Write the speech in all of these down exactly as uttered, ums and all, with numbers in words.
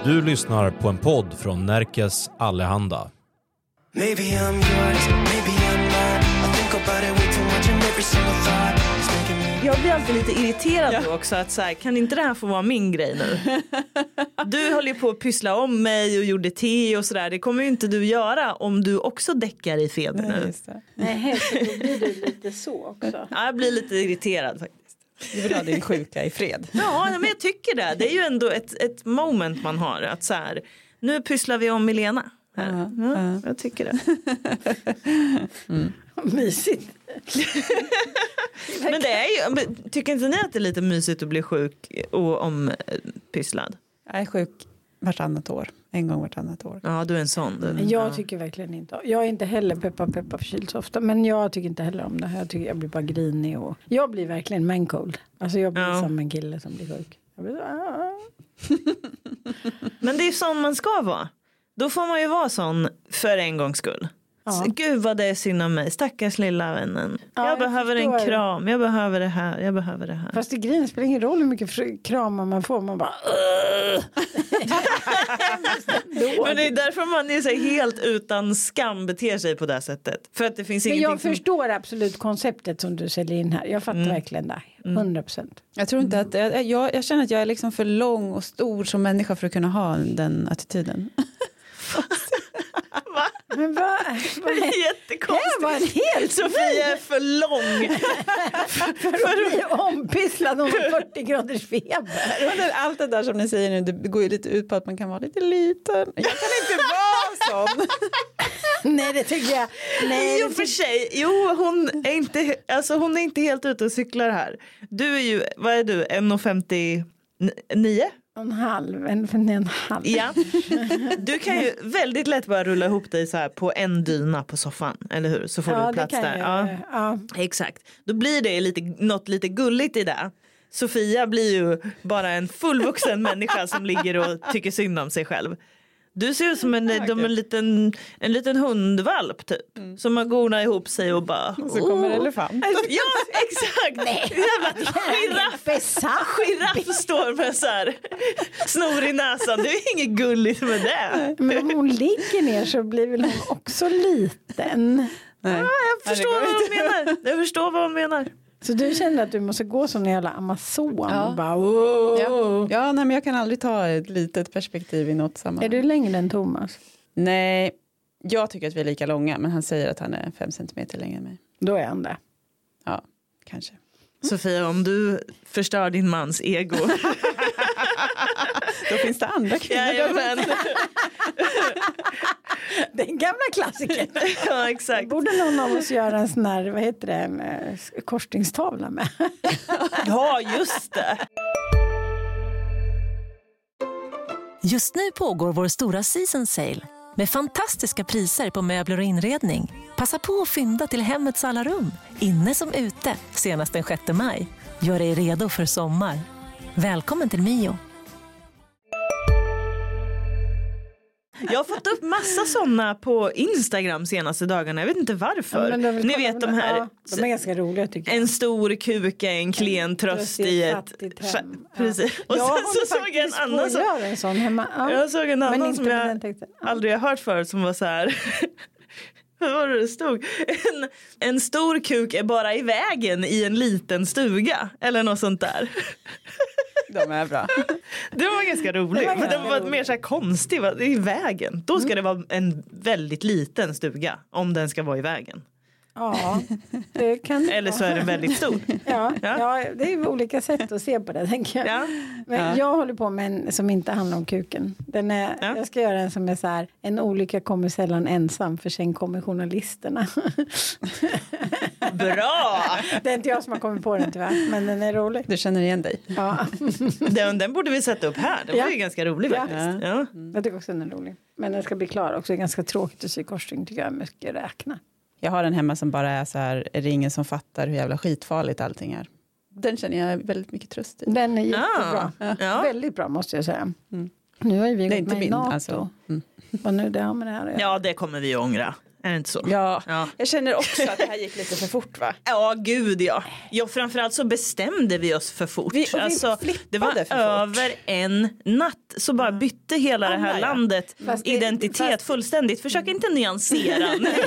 Du lyssnar på en podd från Närkes Allehanda. Maybe I'm yours, maybe I'm not. I think about it way too much and every single thought is making me... Jag blir alltid lite irriterad ja. då också att så här, kan inte det här få vara min grej nu? Du håller ju på att pyssla om mig och gjorde te och sådär. Det kommer ju inte du göra om du också däckar i feber nu. Just det. Nej, så då blir du lite så också. Ja, jag blir lite irriterad faktiskt. Du vill ha din sjuka i fred. Ja, men jag tycker det. Det är ju ändå ett, ett moment man har. Att så här, nu pysslar vi om Milena. Här. Uh-huh. Ja, Uh-huh. jag tycker det. Mm. Mysigt. Men det är ju, men tycker inte ni att det är lite mysigt att bli sjuk och ompysslad? Jag är sjuk vartannat år. En gång vartannat år. Ja, du är en sån. Du. Jag ja. tycker verkligen inte. Jag är inte heller peppa peppa förkyld så ofta. Men jag tycker inte heller om det här. Jag tycker jag blir bara grinig. Och... Jag blir verkligen man-cold. Alltså jag blir ja. som en kille som blir sjuk. Jag blir så... Men det är sån man ska vara. Då får man ju vara sån för en gångs skull. Ja. Gud vad det är synd om mig. Stackars lilla vännen. Ja, jag, jag behöver förstår. en kram. Jag behöver det här. Jag behöver det här. Fast det grejen spelar ingen roll hur mycket kramar man får. Man bara... Men det är därför man är så helt utan skam beter sig på det sättet. För att det finns Men ingenting jag som... förstår absolut konceptet som du säljer in här. Jag fattar Mm. verkligen det. hundra procent. Jag tror inte att... Jag, jag, jag känner att jag är liksom för lång och stor som människa för att kunna ha den attityden. Va? Men vad... Det är jättekonstigt. Det var en helt... Sofia är för lång. för att bli ompysslad om fyrtio graders feber. Allt det där som ni säger nu, det går ju lite ut på att man kan vara lite liten. Jag kan inte vara sån. Nej, det tycker jag. Nej, jo, för sig. Jo, hon är inte, alltså hon är inte helt ute och cyklar här. Du är ju, vad är du, en komma femtionio? En halv, en, en halv. Ja. Du kan ju väldigt lätt bara rulla ihop dig så här på en dyna på soffan, eller hur? Så får ja, du plats där. Jag, ja. ja. Exakt. Då blir det lite, något lite gulligt i det. Sofia blir ju bara en fullvuxen människa som ligger och tycker synd om sig själv. Du ser ut som en, de, en, liten, en liten hundvalp typ. Mm. Som har gonat ihop sig och bara... Och så kommer oh. elefant. Ja, exakt. Nej. Jävla giraff. Giraff står med så här snor i näsan. Det är inget gulligt med det. Men om hon ligger ner så blir väl hon också liten. Nej. Ah, jag förstår vad hon menar. Jag förstår vad hon menar. Så du känner att du måste gå som en jävla Amazon ja. och bara... Oh. Ja, ja nej, men jag kan aldrig ta ett litet perspektiv i något sammanhang. Är du längre än Thomas? Nej, jag tycker att vi är lika långa, men han säger att han är fem centimeter längre än mig. Då är han det. Ja, kanske. Sofia, om du förstör din mans ego... Då finns det andra kvinnor. Ja, men... Den gamla klassiken. Ja, exakt. Borde någon av oss göra en sån här, vad heter det, med korsningstavla med? Ja, just det. Just nu pågår vår stora season sale med fantastiska priser på möbler och inredning. Passa på att fynda till hemmets alla rum, inne som ute, senast den sjätte maj. Gör dig redo för sommar. Välkommen till Mio. Jag har fått upp massa sådana på Instagram senaste dagarna. Jag vet inte varför. Ja, ni vet de här. Ja, de är ganska roliga tycker jag. En stor kuk är en klen tröst i ett... Ja. Precis. Och jag sen så såg jag en annan som... en sån hemma. Ja. Jag såg en annan som jag ja. aldrig har hört förut som var så här... Vad var det det stod? En, en stor kuk är bara i vägen i en liten stuga. Eller något sånt där. De är bra. Det var ganska roligt. Men den var mer så här konstig. Det är i vägen. Då ska mm. det vara en väldigt liten stuga. Om den ska vara i vägen. Ja, det kan det eller så är den väldigt stor. Ja, ja. ja, det är ju olika sätt att se på det, tänker jag. Ja. Men ja. jag håller på med en som inte handlar om kuken. Den är, ja. Jag ska göra en som är så här: en olycka kommer sällan ensam, för sen kommer journalisterna. Bra! Det är inte jag som har kommit på den tyvärr, men den är rolig. Du känner igen dig. Ja. den, den borde vi sätta upp här. Den ja. var ju ganska rolig faktiskt. Ja. Ja. Mm. Jag tycker också den är rolig. Men den ska bli klar också. Det är ganska tråkigt att sy korsring, tycker jag. Mycket räkna. Jag har en hemma som bara är så här, är det ingen som fattar hur jävla skitfarligt allting är. Den känner jag väldigt mycket tröst i. Den är jättebra. Ah, ja. Väldigt bra, måste jag säga. Mm. Nu har ju vi gått med i NATO. Alltså. Mm. Vad nu det har med det här. Ja, det kommer vi att ångra. Är det inte så? Ja, ja, jag känner också att det här gick lite för fort va? Ja, gud ja. Ja, framförallt så bestämde vi oss för fort. Vi, vi alltså, det var för över fort. en natt så bara bytte hela det här ja. landet Fast det- identitet fast- fullständigt. Försök inte nyansera.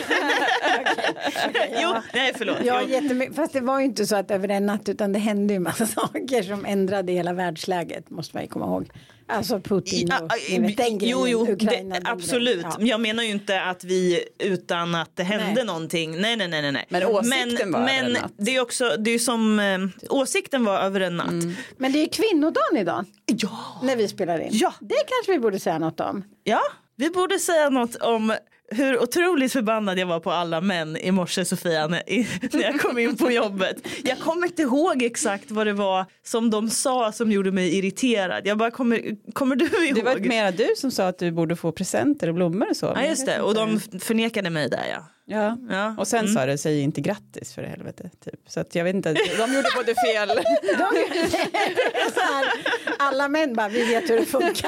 Jo, nej förlåt. Ja, Jo. jättemycket. Fast det var ju inte så att över en natt, utan det hände ju massa saker som ändrade hela världsläget, måste man ju komma ihåg. Alltså Putin och Ja, ni vet, den grejen, jo, jo, Ukraina. det, den absolut. grejen. Jag menar ju inte att vi utan att det hände Nej. någonting. Nej, nej, nej, nej, nej. Men åsikten var men över en natt. det är också det är som eh, åsikten var över en natt. Mm. Men det är kvinnodagen idag. Ja. När vi spelar in. Ja. Det kanske vi borde säga något om. Ja, vi borde säga något om hur otroligt förbannad jag var på alla män i morse, Sofia, när, i, när jag kom in på jobbet. Jag kommer inte ihåg exakt vad det var som de sa som gjorde mig irriterad. Jag bara, kommer, kommer du ihåg? Det var mera du som sa att du borde få presenter och blommor och så. Ja, just det. Och de förnekade mig där, ja. Ja. Ja. Och sen Mm. sa det, säg inte grattis för helvete. Typ. Så att jag vet inte, de gjorde både fel. De, så här, alla män bara, vi vet hur det funkar.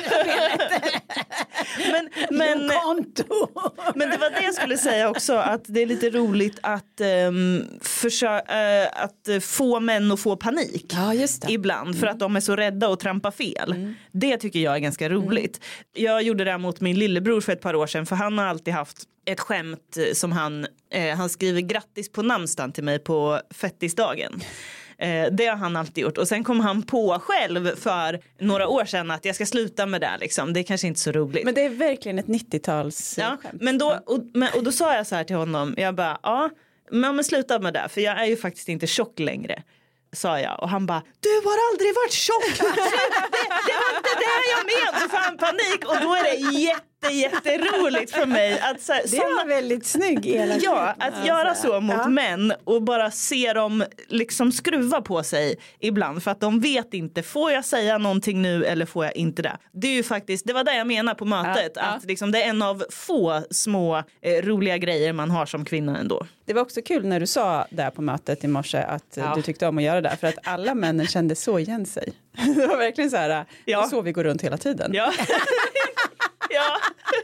Men, men, Konto. men det var det jag skulle säga också, att det är lite roligt att, um, försö- uh, att få män att få panik. Ja, just det. Ibland för att de är så rädda att trampa fel. Mm. Det tycker jag är ganska roligt. Mm. Jag gjorde det här mot min lillebror för ett par år sedan, för han har alltid haft ett skämt som han, eh, han skriver grattis på namnsdagen till mig på fettisdagen. Eh, det har han alltid gjort. Och sen kom han på själv för några år sedan att jag ska sluta med det. Liksom. Det är kanske inte så roligt. Men det är verkligen ett nittio-tals Ja, skämt. men då, och, men, och då sa jag så här till honom. Jag bara, ja, men, men sluta med det. För jag är ju faktiskt inte tjock längre. Sa jag. Och han bara, du har aldrig varit tjock. det, det var inte det jag menade. Så får han panik. Och då är det jätte, jätteroligt för mig. Att, så här, Det såna, var väldigt snygg. ja, att göra så mot ja. män. Och bara se dem liksom skruva på sig ibland. För att de vet inte, får jag säga någonting nu eller får jag inte det? Det är ju faktiskt, det var det jag menar på mötet. Ja, att ja. liksom, det är en av få små eh, roliga grejer man har som kvinna ändå. Det var också kul när du sa där på mötet i morse att ja. du tyckte om att göra det. För att alla männen kände så igen sig. Det var verkligen så här, ja. det är så vi går runt hela tiden. Ja. ja.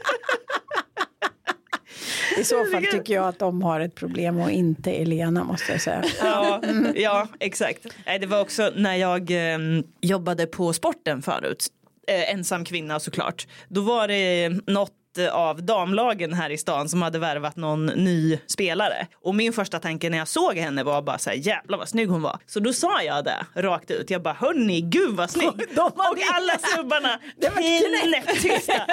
I så fall tycker jag att de har ett problem och inte Elena, måste jag säga. Ja, ja exakt. Nej, det var också när jag eh, jobbade på sporten förut. Eh, ensam kvinna såklart. Då var det något av damlagen här i stan som hade värvat någon ny spelare. Och min första tanke när jag såg henne var bara så här, jävlar vad snygg hon var. Så då sa jag det rakt ut. Jag bara, hörni, gud vad snygg. Och alla subbarna knäpptysta.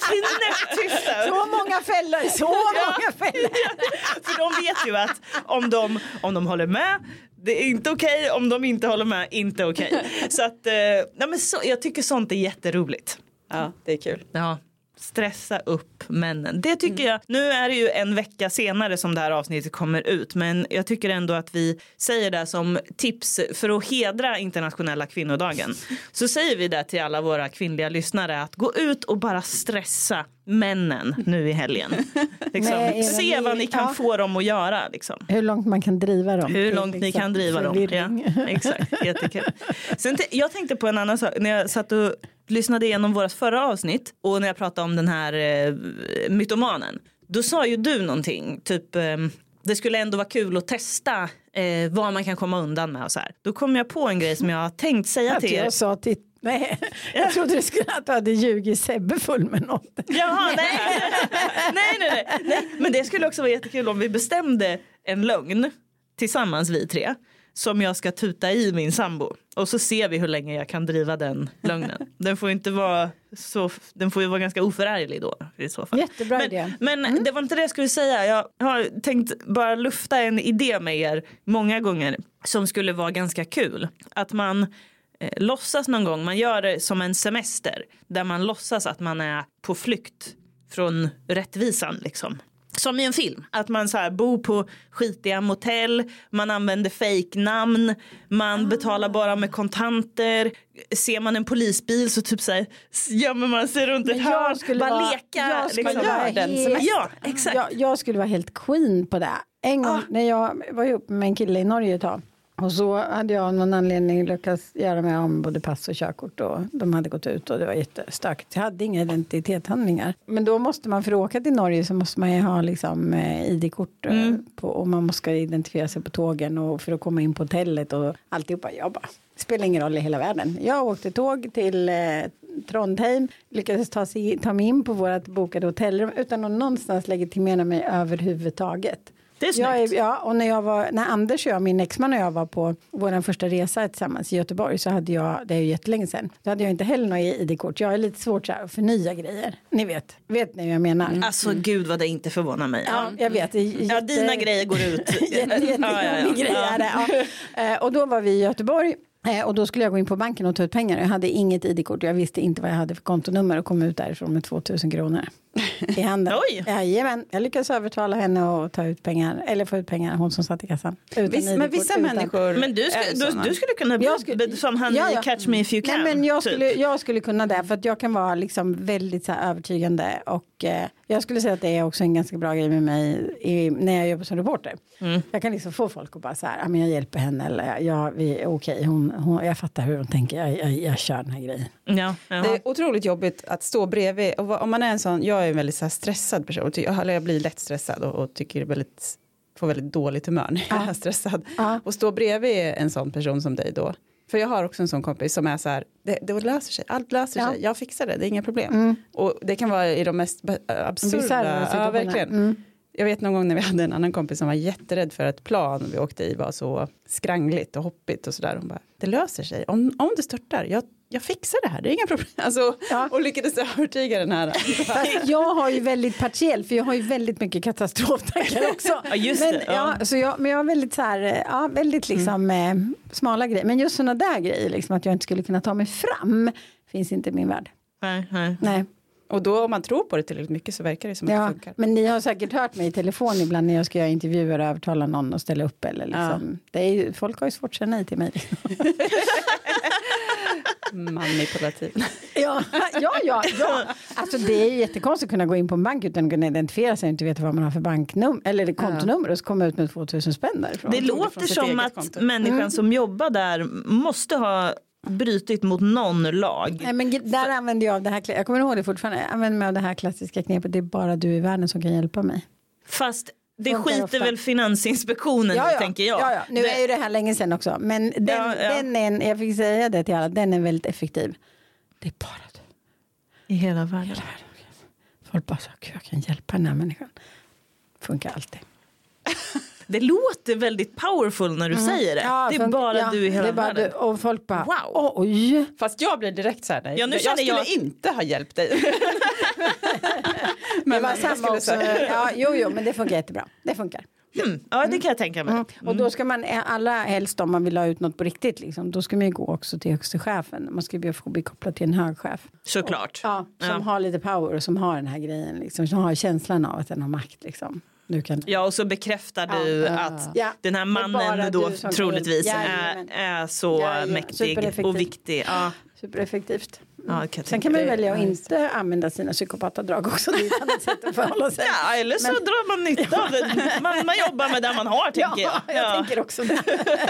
Knäpptysta. Så många fällor, så många fällor. För de vet ju att om de, om de håller med, det är inte okej. Okay. Om de inte håller med, inte okej. Okay. Så att, eh, ja, men så, jag tycker sånt är jätteroligt. Ja, det är kul. Ja. Stressa upp männen. Det tycker jag. Nu är det ju en vecka senare som det här avsnittet kommer ut. Men jag tycker ändå att vi säger det som tips för att hedra internationella kvinnodagen. Så säger vi det till alla våra kvinnliga lyssnare. Att gå ut och bara stressa männen nu i helgen. Liksom. Nej, Se vad ni kan ja. få dem att göra. Liksom. Hur långt man kan driva dem. Hur långt liksom ni kan driva dem. Ja, exakt, jättekul. Sen t- jag tänkte på en annan sak. När jag satt och lyssnade igenom vårt förra avsnitt och när jag pratade om den här eh, mytomanen, då sa ju du någonting typ eh, det skulle ändå vara kul att testa eh, vad man kan komma undan med och så här. Då kom jag på en grej som jag har tänkt säga att till er. Jag sa till Nej, jag trodde du skulle att du hade ljugit Sebbe full med något. Jaha, nej. nej, nej, nej, nej. Men det skulle också vara jättekul om vi bestämde en lögn tillsammans vi tre. Som jag ska tuta i min sambo. Och så ser vi hur länge jag kan driva den lögnen. Den får inte vara så, den får ju vara ganska oförärlig då i så fall. Jättebra men, idé. Men mm. det var inte det jag skulle säga. Jag har tänkt bara lufta en idé med er många gånger. Som skulle vara ganska kul. Att man eh, låtsas någon gång. Man gör det som en semester. Där man låtsas att man är på flykt från rättvisan liksom. Som i en film. Att man så här bor på skitiga motell. Man använder fejknamn. Man ah. betalar bara med kontanter. Ser man en polisbil så typ så här gömmer man sig runt ett hörn. Bara vara, leka. Jag skulle, liksom. vara helt, ja, exakt. Jag, jag skulle vara helt queen på det. En gång ah. när jag var ihop med en kille i Norge ett tag. Och så hade jag av någon anledning lyckats göra mig om både pass och körkort. Och de hade gått ut och det var jättestökigt. Jag hade inga identitetshandlingar. Men då måste man, för att åka till Norge så måste man ju ha liksom I D-kort. Mm. På, och man måste identifiera sig på tågen och för att komma in på hotellet och alltihopa. Jag bara, det spelar ingen roll i hela världen. Jag åkte tåg till eh, Trondheim. Lyckades ta, sig, ta mig in på vårt bokade hotellrum utan att någonstans legitimera mig överhuvudtaget. Det är jag är, ja, och när jag var, när Anders och jag, min exman och jag var på vår första resa tillsammans i Göteborg så hade jag, det är ju jättelänge sedan, då hade jag inte heller något I D-kort. Jag är lite svårt så här att förnya grejer. Ni vet, vet ni hur jag menar? Mm. Alltså gud vad det inte förvånar mig. Ja, jag vet. Jätte, ja, dina grejer går ut. jätte, jätte, ja, ja, ja. Grejer, ja. Och då var vi i Göteborg. Och då skulle jag gå in på banken och ta ut pengar. Jag hade inget I D-kort. Jag visste inte vad jag hade för kontonummer och kom ut därifrån med tvåtusen kronor i handen. Oj! Jajamän, jag lyckades övertala henne och ta ut pengar. Eller få ut pengar, hon som satt i kassan. Viss, men vissa utan. människor Men du, ska, du, du skulle kunna bli skulle, som han ja, ja. Catch Me If You Can. Nej, men jag, typ. skulle, jag skulle kunna det. För att jag kan vara liksom väldigt så här, övertygande. Och eh, jag skulle säga att det är också en ganska bra grej med mig i, när jag jobbar som reporter. Mm. Jag kan liksom få folk att bara så här, jag hjälper henne. Eller jag, vi, okej, okay, hon, hon, jag fattar hur hon tänker. Jag, jag, jag kör den här grejen. Ja, ja. Det är otroligt jobbigt att stå bredvid. Och om man är en sån, jag är en väldigt så här stressad person. Jag blir lätt stressad och, och tycker väldigt, får väldigt dåligt humör när jag är stressad. Ja. Och stå bredvid en sån person som dig då. För jag har också en sån kompis som är så här, det, det löser sig, allt löser ja. sig. Jag fixar det, det är inga problem. Mm. Och det kan vara i de mest absurda, ja verkligen. Mm. Jag vet någon gång när vi hade en annan kompis som var jätterädd för ett plan vi åkte i var så skrangligt och hoppigt och sådär. Hon bara, det löser sig. Om, om det störtar, jag, jag fixar det här, det är inga problem. Alltså, ja. Och lyckades övertyga den här. Jag har ju väldigt partiell, för jag har ju väldigt mycket katastroftankar också. Ja, just men, det. Ja. Ja, så jag, men jag har väldigt så här, ja, väldigt liksom mm. eh, smala grejer. Men just sådana där grejer, liksom, att jag inte skulle kunna ta mig fram, finns inte i min värld. Nej, nej. Nej. Och då om man tror på det tillräckligt mycket så verkar det som att ja, det funkar. Men ni har säkert hört mig i telefon ibland när jag ska göra intervjuer och övertala någon och ställa upp. Eller liksom. Ja. Det är ju, folk har ju svårt att säga nej till mig. Manipulativ. ja, ja, ja, ja. Alltså det är jättekonstigt att kunna gå in på en bank utan att kunna identifiera sig och inte veta vad man har för banknummer eller kontonummer ja. och så komma ut med tvåtusen spänn därifrån. Det låter som att konto. människan mm. som jobbar där måste ha brytit mot någon lag. Nej, men där För... använder jag det här, jag kommer ihåg det fortfarande, jag använder mig av det här klassiska knepet, det är bara du i världen som kan hjälpa mig. Fast det Funkar skiter ofta. väl Finansinspektionen ja, ja. tänker jag. Ja, ja. Nu det... är ju det här länge sedan också, men den, ja, ja. den är en, jag fick säga det till alla, den är väldigt effektiv. Det är bara du. I hela världen. Hela världen. Folk bara så, jag kan hjälpa den här människan. Funkar alltid. Det låter väldigt powerful när du mm. säger det. Ja, det är bara ja, du i hela världen. Du, och folk bara, wow. Oj. Fast jag blir direkt så här, nej. Ja, nu jag skulle jag... inte ha hjälpt dig. men det var samma också. Ja, jo, jo, men det funkar jättebra. Det funkar. Mm. Ja, det kan jag tänka mig. Mm. Och då ska man, alla helst om man vill ha ut något på riktigt, liksom, då ska man ju gå också till högsta chefen. Man ska ju få bli kopplad till en hög chef. Såklart. Och, ja, som ja. har lite power och som har den här grejen, liksom, som har känslan av att den har makt, liksom. Kan... Ja, och så bekräftar du ja, att ja. den här mannen då troligtvis är, är så ja, ja. mäktig och viktig. Ja. Supereffektivt. Ja, kan Sen kan man välja att inte använda sina psykopatadrag också. Det är ett annat sätt att förhålla sig. Ja, eller så Men... drar man nytta av det. Man, man jobbar med det man har, tänker ja, jag. jag ja, jag tänker också det.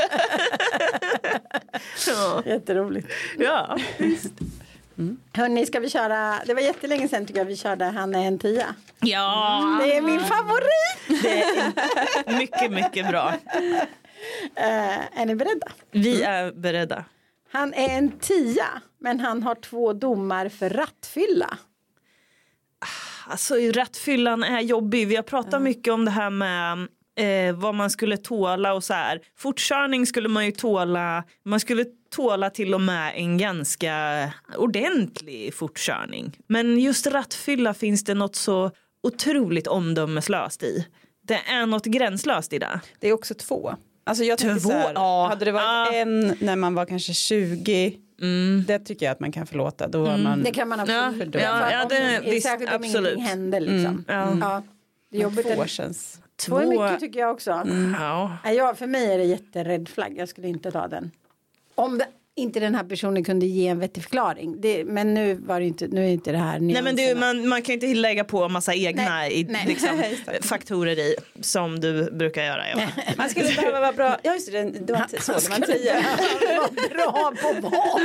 ja. Jätteroligt. Ja, visst. Mm. Hörrni, ska vi köra, det var jättelänge sedan tycker jag vi körde Han är en tia. Ja. Det är min favorit. Det är mycket, mycket bra. Uh, är ni beredda? Vi är beredda. Han är en tia, men han har två domar för rattfylla. Alltså rattfyllan är jobbig. Vi har pratat mm. mycket om det här med eh, vad man skulle tåla och så här. Fortkörning skulle man ju tåla. Man skulle tåla till och med en ganska ordentlig fortkörning. Men just rattfylla finns det något så otroligt omdömeslöst i. Det är något gränslöst i det. Det är också två. Alltså jag tänker så här, ja. hade det varit ja. en när man var kanske tjugo, mm. det tycker jag att man kan förlåta. Då var man det kan man absolut ja. ja, ja, det, om, visst, särskilt om absolut. ingenting händer liksom. Mm. Ja. Mm. Ja. Det är jobbigt. Två känns. Två är mycket tycker jag också. Mm. Ja. Ja, för mig är det jätterädd flagg. Jag skulle inte ta den. Om det inte den här personen kunde ge en vettig förklaring. Det, men nu var det inte, nu är inte det här Nej, men det, man, man kan inte lägga på en massa egna nej, i, nej. Liksom, faktorer i som du brukar göra. Ja. Man skulle behöva vara bra. Ja, just det, det var så det man tio. Vara bra på vad?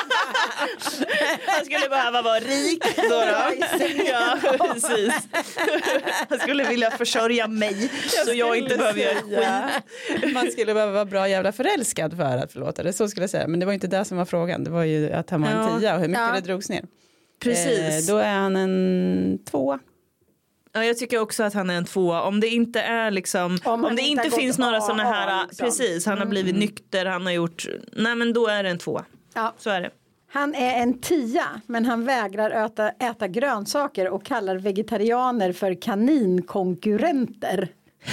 Han skulle behöva vara rik då, då. Ja, precis. Han skulle vilja försörja mig jag så jag inte behöver göra skit. Man skulle behöva vara bra jävla förälskad för att förlåta det. Så skulle jag säga. Men det var inte det som var frågan. Det var ju att han var en ja. tia och hur mycket ja. det drogs ner. Precis. Eh, då är han en tvåa. Ja, jag tycker också att han är en tvåa. Om det inte är liksom, om, om det inte, inte finns några sådana här, liksom. Precis, han har blivit mm. nykter, han har gjort, nej men då är det en tvåa. Ja. Så är det. Han är en tia, men han vägrar äta, äta grönsaker och kallar vegetarianer för kaninkonkurrenter.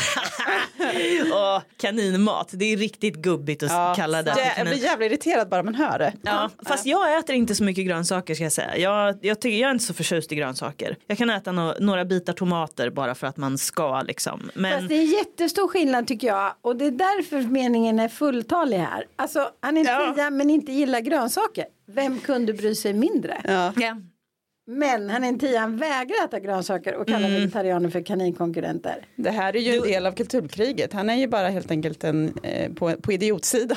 Och kaninmat, det är riktigt gubbigt att ja, kalla det. Jag, jag blir jävligt irriterad bara man hör det. Ja, fast jag äter inte så mycket grönsaker ska jag säga. Jag, jag, tycker, jag är inte så förtjust i grönsaker. Jag kan äta no, några bitar tomater bara för att man ska liksom. Men... Fast det är jättestor skillnad tycker jag. Och det är därför meningen är fulltalig här. Alltså han är en tia ja. men inte gillar grönsaker. Vem kunde bry sig mindre? Ja. Ja. Men han är en tia, han vägrar äta grönsaker och kallar mm. vegetarianer för kaninkonkurrenter. Det här är ju en del av kulturkriget. Han är ju bara helt enkelt en, eh, på, på idiotsidan.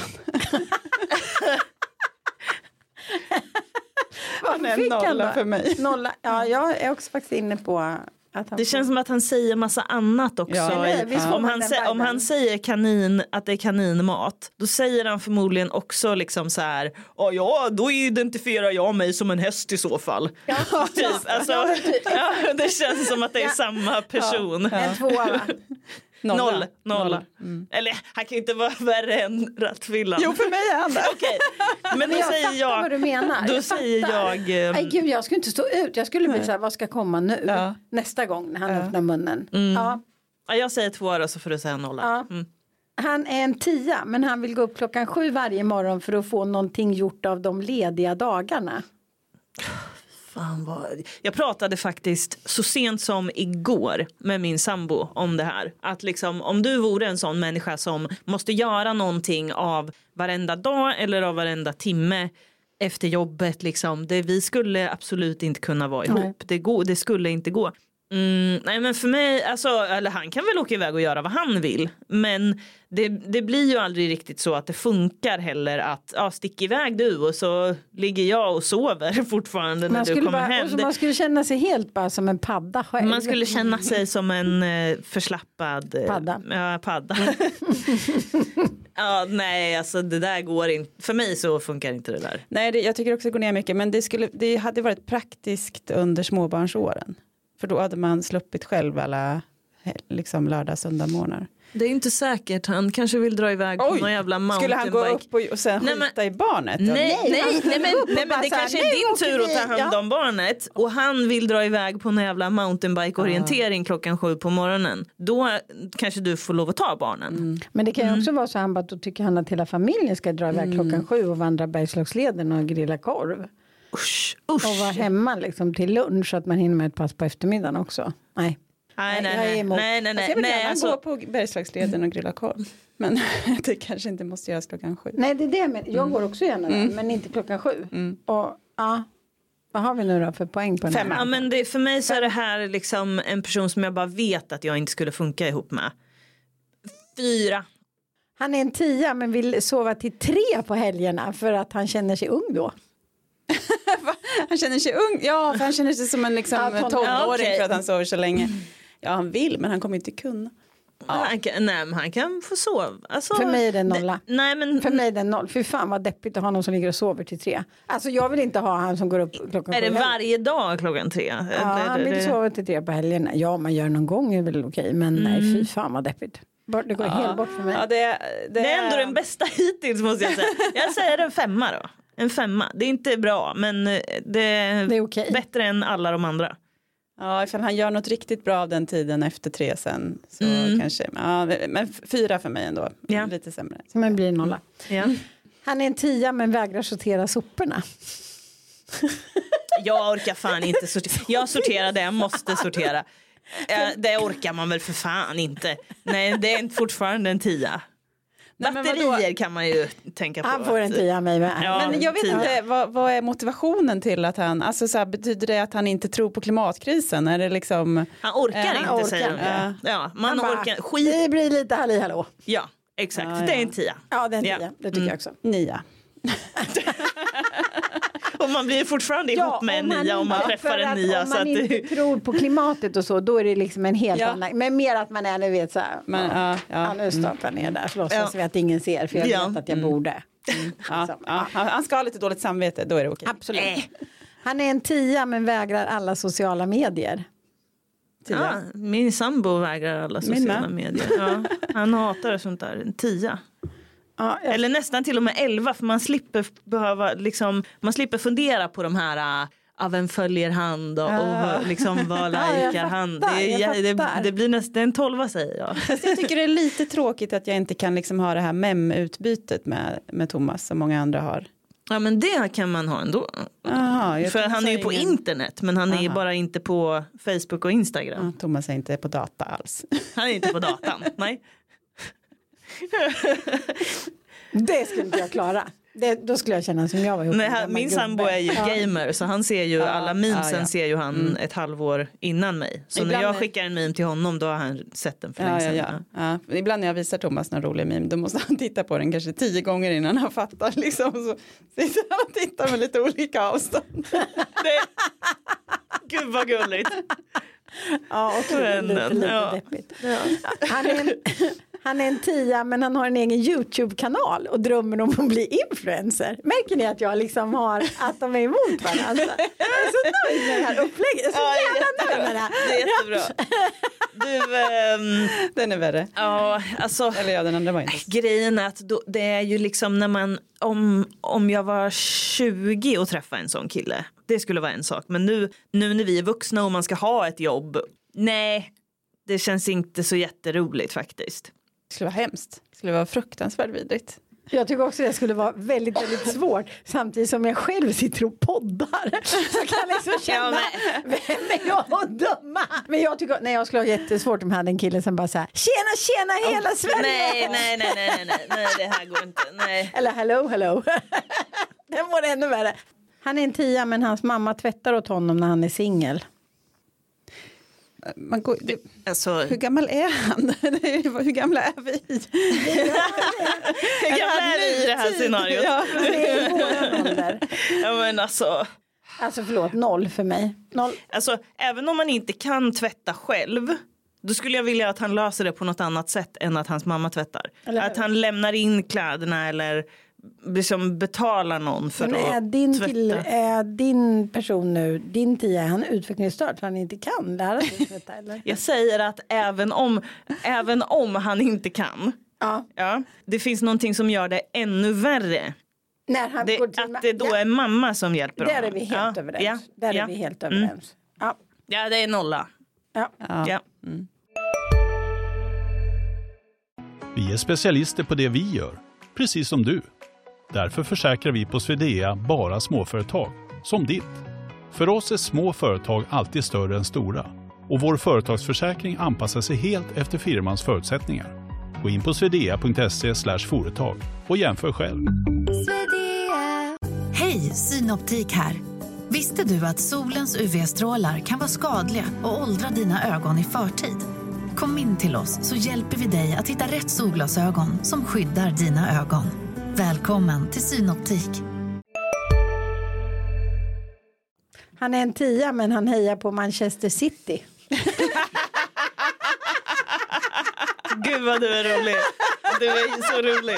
Han är en nolla för mig. Nolla. Ja, jag är också faktiskt inne på... Det får... känns som att han säger massa annat också. Ja, nej, ja. Om, han sä- om han säger kanin, att det är kaninmat, då säger han förmodligen också liksom så här, oh, ja, då identifierar jag mig som en häst i så fall. Ja, typ. Alltså, ja, det känns som att det är ja. samma person. Ja. En tvåa, va? Noll. Noll. Noll. Mm. Eller han kan ju inte vara värre än rattfyllan. Jo, för mig är han det. Okej. Men, Men då jag säger jag vad du menar. Då jag säger jag um... Nej gud, jag skulle inte stå ut. Jag skulle bli så här, vad ska komma nu? Ja. Nästa gång när han ja. öppnar munnen. Mm. Ja. Ja, jag säger två då så får du säga nolla. Ja. Mm. Han är en tia, men han vill gå upp klockan sju varje morgon för att få någonting gjort av de lediga dagarna. Fan vad... Jag pratade faktiskt så sent som igår med min sambo om det här. Att liksom, om du vore en sån människa som måste göra någonting av varenda dag eller av varenda timme efter jobbet. Liksom, det, vi skulle absolut inte kunna vara ihop. Det, gå, det skulle inte gå. Mm, nej men för mig, alltså, eller han kan väl åka iväg och göra vad han vill. Men det, det blir ju aldrig riktigt så att det funkar heller att ja, stick iväg du och så ligger jag och sover fortfarande när du kommer bara, hem. Och så man skulle känna sig helt bara som en padda själv. Man skulle känna sig som en eh, förslappad eh, padda. Ja, padda. Ja, nej, alltså det där går inte. För mig så funkar inte det där. Nej, det, jag tycker också det går ner mycket. Men det, skulle, det hade varit praktiskt under småbarnsåren. För då hade man sluppit själv alla liksom lördag, söndag morgnar. Det är inte säkert. Han kanske vill dra iväg på Oj, någon jävla mountainbike. Skulle han gå upp och, och sen nej, skjuta men, i barnet? Nej, nej, nej, nej, men, nej men det kanske är din tur att ta hand om ja. barnet. Och han vill dra iväg på någon jävla mountainbike-orientering ja. klockan sju på morgonen. Då kanske du får lov att ta barnen. Mm. Men det kan ju också mm. vara så att då tycker han att hela familjen ska dra iväg mm. klockan sju och vandra Bergslagsleden och grilla korv. Usch, usch. Och vara hemma liksom till lunch så att man hinner med ett pass på eftermiddagen också. Nej. Nej, nej, nej. nej, nej, nej. Jag vill nej, gärna alltså... gå på Bergslagsleden och grilla korv. Men det kanske inte måste göras klockan sju. Nej, det är det. Men jag mm. går också gärna där, mm. men inte klockan sju. Mm. Och ja, vad har vi nu då för poäng på den här? Ja, men det, för mig så är det här liksom en person som jag bara vet att jag inte skulle funka ihop med. Fyra. Han är en tia men vill sova till tre på helgerna för att han känner sig ung då. Han känner sig ung. Ja, för han känner sig som en liksom, ja, tonåring ja, okay. för att han sover så länge. Ja, han vill, men han kommer inte kunna. Ja. Han kan, nej, men han kan få sova. Alltså, för mig är det nolla. Det, nej, men... För mig är det noll. För fan vad deppigt att ha någon som ligger och sover till tre. Alltså jag vill inte ha han som går upp klockan Är det varje dag klockan tre? Ja, han vill sova till tre på helgen. Ja, man gör någon gång är väl okej. Men mm. nej, fy fan vad deppigt. Det går ja. helt bort för mig. Ja, det, det, det är ändå den bästa hittills måste jag säga. Jag säger en femma då. En femma. Det är inte bra, men det, det är okay. Bättre än alla de andra. Ja, ifall han gör något riktigt bra av den tiden efter tre sen. Så mm. kanske, ja, men fyra för mig ändå. Ja. Lite sämre. Så man blir nolla. Ja. Han är en tia men vägrar sortera soporna. Jag orkar fan inte sortera. Jag sorterar det jag måste sortera. Det orkar man väl för fan inte. Nej, det är fortfarande en tia. Nej, batterier kan man ju tänka på. Han får en tia av mig med. Ja, men jag vet tia. inte, vad, vad är motivationen till att han, alltså så här, betyder det att han inte tror på klimatkrisen? Är det liksom... Han orkar äh, inte, orkar. säger de. Ja, ja, man bara, orkar. Skit. Det blir lite halli hallå. Ja, exakt. Ja, ja. Det är en tia. Ja, det är en tia. Ja. Det tycker mm. jag också. Nia. Och man blir fortfarande ihop ja, med en nia om man träffar en nia. Om man så inte att det... tror på klimatet och så, då är det liksom en helt ja. annan. Men mer att man är, nu vet så här. Men, ja, ja. Ja, nu staplar ner där. Förlåt, ja. så att ingen ser. För jag ja. vet att jag mm. borde. Mm. Ja, ja. Han ska ha lite dåligt samvete, då är det okej. Absolut. Äh. Han är en tia men vägrar alla sociala medier. Ja, min sambo vägrar alla sociala medier. Ja, han hatar sånt där. En tia. Ja, jag... Eller nästan till och med elva, för man slipper behöva liksom, man slipper fundera på de här uh, av vem följer han och, ja. och liksom vad likar ja, han. Det, är, det, det blir nästan en tolva, säger jag. Jag tycker det är lite tråkigt att jag inte kan liksom ha det här mem-utbytet med, med Thomas som många andra har. Ja, men det kan man ha ändå. Aha, för han är ju på ingen... internet, men han är ju bara inte på Facebook och Instagram. Ja, Thomas är inte på data alls. Han är inte på datan, nej. Det skulle inte jag klara. Det, då skulle jag känna som jag var ihop. Nej, han, min sambo är ju ja. gamer, så han ser ju ja, alla memesen ja, ja. ser ju han mm. ett halvår innan mig. Så ibland när jag skickar en meme till honom, då har han sett den för ja, länge sedan. Ja, ja. Ja. Ibland när jag visar Thomas någon rolig meme, då måste han titta på den kanske tio gånger innan han fattar. Liksom. Så sitter han och tittar med lite olika avstånd. Det... Gud vad gulligt. Ja, och lite, lite, lite ja. deppigt. Ja. Han är en... Han är en tia, men han har en egen YouTube-kanal och drömmer om att bli influencer. Märker ni att jag liksom har att de är emot varandra? Jag är så nöjd med det här upplägget. Jag är så ja, jävla nöjd med det här. Det är jättebra. Du, um, den är värre. Ja, alltså. Eller ja, den andra var inte. Grejen är att då, det är ju liksom när man, om, om jag var tjugo och träffade en sån kille, det skulle vara en sak. Men nu, nu när vi är vuxna och man ska ha ett jobb, nej, det känns inte så jätteroligt faktiskt. Det skulle vara hemskt. Det skulle vara fruktansvärt vidrigt. Jag tycker också det skulle vara väldigt, väldigt svårt. Samtidigt som jag själv sitter och poddar. Så kan jag liksom känna, ja, vem är jag att döma? Men jag tycker, nej, jag skulle ha jättesvårt om jag hade en kille som bara så här, tjena, tjena, hela oh, Sverige. Nej, nej, nej, nej, nej, nej, det här går inte. Nej. Eller hello, hello. Den var ännu värre. Han är en tia, men hans mamma tvättar åt honom när han är singel. Man går, det, alltså, hur gammal är han? Hur gamla är vi? Hur gamla är vi i det här scenariot? Ja, det är våran ålder. Ja, men alltså... Alltså förlåt, noll för mig. Noll. Alltså, även om man inte kan tvätta själv, då skulle jag vilja att han löser det på något annat sätt än att hans mamma tvättar. Att han lämnar in kläderna eller liksom betalar någon för men är att din tvätta. Till, är din person nu, din tia, är han utvecklingsstörd för han inte kan lära sig tvätta? Eller? Jag säger att även om, även om han inte kan, ja. Ja, det finns någonting som gör det ännu värre. När han det, går till att det då ja. är mamma som hjälper honom. Där är vi helt ja. överens. Ja. Där ja. är vi helt överens. Mm. Ja. Ja, det är nolla. Ja. Ja. Ja. Mm. Vi är specialister på det vi gör, precis som du. Därför försäkrar vi på Swedea bara småföretag, som ditt. För oss är små företag alltid större än stora. Och vår företagsförsäkring anpassar sig helt efter firmans förutsättningar. Gå in på swedea punkt se slash företag och jämför själv. Hej, Synoptik här. Visste du att solens U V-strålar kan vara skadliga och åldra dina ögon i förtid? Kom in till oss så hjälper vi dig att hitta rätt solglasögon som skyddar dina ögon. Välkommen till Synoptik. Han är en tia, men han hejar på Manchester City. Gud vad du är rolig. Du är så rolig.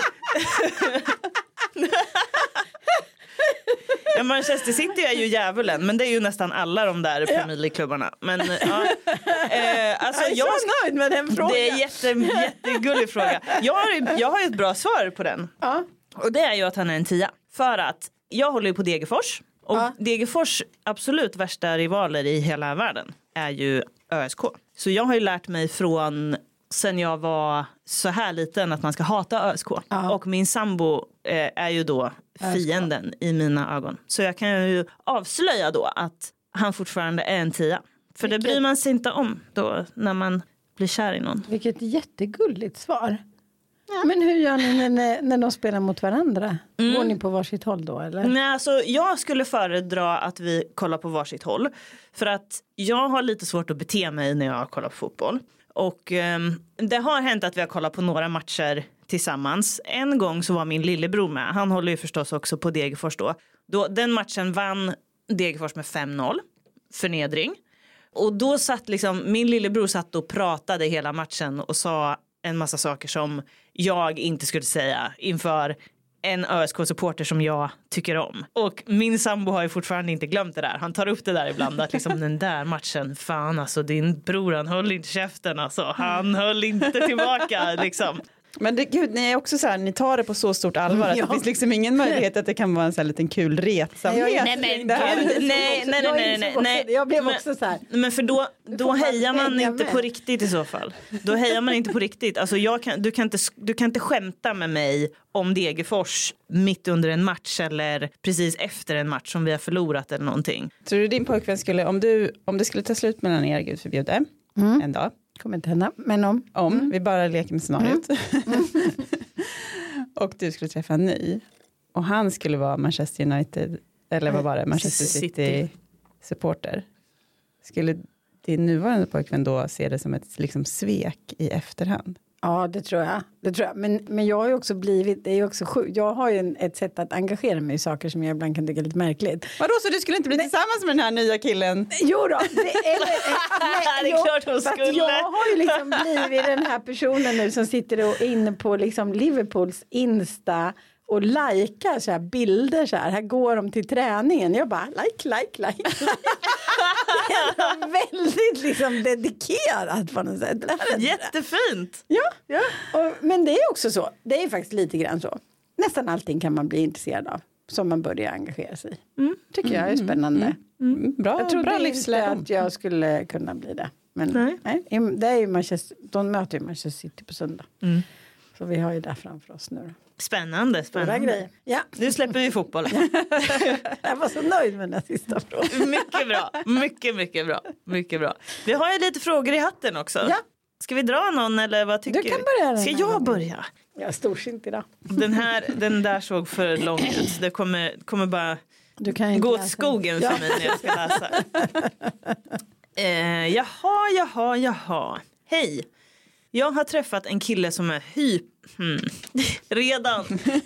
Ja, Manchester City är ju djävulen, men det är ju nästan alla de där Premier League-klubbarna. Men ja, eh, alltså jag är jag, så nöjd med den frågan. Det är en jätte, jättegullig fråga. Jag har, jag har ett bra svar på den. Ja. Och det är ju att han är en tia. För att jag håller ju på Degerfors. Och ja. Degerfors absolut värsta rivaler i hela världen är ju Ö S K. Så jag har ju lärt mig från sen jag var så här liten att man ska hata Ö S K. Ja. Och min sambo eh, är ju då fienden i mina ögon. Så jag kan ju avslöja då att han fortfarande är en tia. För Vilket... det bryr man sig inte om då när man blir kär i någon. Vilket jättegulligt svar. Ja. Men hur gör ni när, när de spelar mot varandra? Mm. Går ni på varsitt håll då eller? Nej, alltså, jag skulle föredra att vi kollar på varsitt håll. För att jag har lite svårt att bete mig när jag kollar på fotboll. Och eh, det har hänt att vi har kollat på några matcher tillsammans. En gång så var min lillebror med. Han håller ju förstås också på Degerfors då. då den matchen vann Degerfors med fem noll. Förnedring. Och då satt liksom, min lillebror satt och pratade hela matchen och sa en massa saker som jag inte skulle säga inför en Ö S K-supporter som jag tycker om. Och min sambo har ju fortfarande inte glömt det där. Han tar upp det där ibland att liksom den där matchen, fan alltså din bror han höll inte käften alltså. Han höll inte tillbaka liksom. Men det, gud, ni är också så här, ni tar det på så stort allvar att ja. Det finns liksom ingen möjlighet att det kan vara en så här liten kul retsamhet. Nej, men gud, nej, nej, nej, nej, nej, nej. Jag blev också så här. Men för då, då hejar man inte på riktigt i så fall. Då hejar man inte på riktigt. Alltså jag kan, du, kan inte, du kan inte skämta med mig om Degerfors mitt under en match eller precis efter en match som vi har förlorat eller någonting. Tror du din pojkvän skulle, om du, om det skulle ta slut mellan er, Gud förbjude, mm. en dag. Kommer inte hända, men om. Om, mm. vi bara leker med scenariot. Mm. Och du skulle träffa en ny. Och han skulle vara Manchester United, eller vad var det? Manchester City, City supporter. Skulle din nuvarande pojkvän då se det som ett liksom svek i efterhand? Ja, det tror jag. Det tror jag. Men, men jag har ju också blivit, det är ju också sjukt. Jag har ju en, ett sätt att engagera mig i saker som jag ibland kan tycka är lite märkligt. Vadå, så du skulle inte bli nej. tillsammans med den här nya killen? Jo då. Det, eller, nej, det är klart hon skulle. Jag har ju liksom blivit den här personen nu som sitter och inne på liksom Liverpools Insta och likar så här bilder så här. Här går de till träningen. Jag bara like, like, like. like. Det är väldigt liksom dedikerat på något sätt. Jättefint. Ja, ja. Och, men det är också så. Det är faktiskt lite grann så. Nästan allting kan man bli intresserad av. Som man börjar engagera sig i. Mm. Tycker jag är spännande. Mm. Mm. Bra, jag tror bra livslära att jag skulle kunna bli det. Men nej. Nej, det är ju Manchester, de möter ju Manchester City på söndag. Mm. Så vi har ju det framför oss nu då. Spännande, spännande. Ja. Nu släpper vi fotbollen. Jag var så nöjd med den här sista frågan. Mycket bra, mycket, mycket bra. Mycket bra. Vi har ju lite frågor i hatten också. Ja. Ska vi dra någon eller vad tycker du? Du kan börja. Ska jag börja? Jag är storsint idag. Den här, den där såg för långt ut. Det kommer, kommer bara du kan gå åt skogen för ja. mig när jag ska läsa. eh, jaha, jaha, jaha. Hej. Jag har träffat en kille som är hyp... Hmm. Redan.